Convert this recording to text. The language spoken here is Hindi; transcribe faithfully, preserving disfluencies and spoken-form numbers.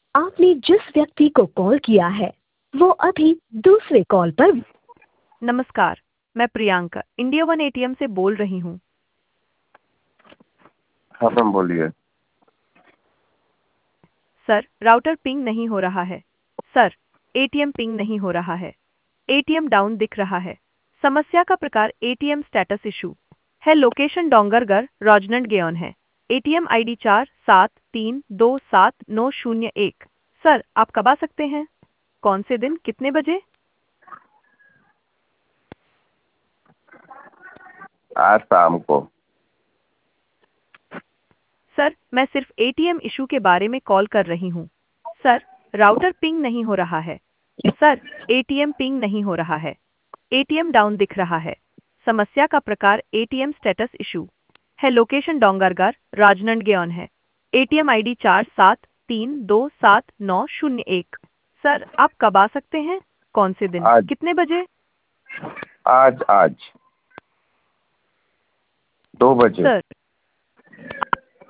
आपने जिस व्यक्ति को कॉल किया है वो अभी दूसरे कॉल पर। नमस्कार, मैं प्रियंका इंडिया वन एटीएम से बोल रही हूँ। हाँ मैम बोलिए। सर, राउटर पिंग नहीं हो रहा है। सर, एटीएम पिंग नहीं हो रहा है। एटीएम डाउन दिख रहा है। समस्या का प्रकार एटीएम स्टेटस इशू है। लोकेशन डोंगरगढ़ राजनांदगांव है। एटीएम आईडी चार सात तीन दो सात नौ शून्य एक। सर, आप कब आ सकते हैं? कौन से दिन, कितने बजे? आज शाम को। सर, मैं सिर्फ एटीएम इशू के बारे में कॉल कर रही हूँ। सर, राउटर पिंग नहीं हो रहा है। सर, एटीएम पिंग नहीं हो रहा है। एटीएम डाउन दिख रहा है। समस्या का प्रकार एटीएम स्टेटस इशू है। लोकेशन डोंगरगढ़ राजनांदगांव है। एटीएम आईडी चार सात तीन दो सात नौ शून्य एक। सर, आप कब आ सकते हैं? कौन से दिन, आज कितने बजे? आज आज दो बजे। सर,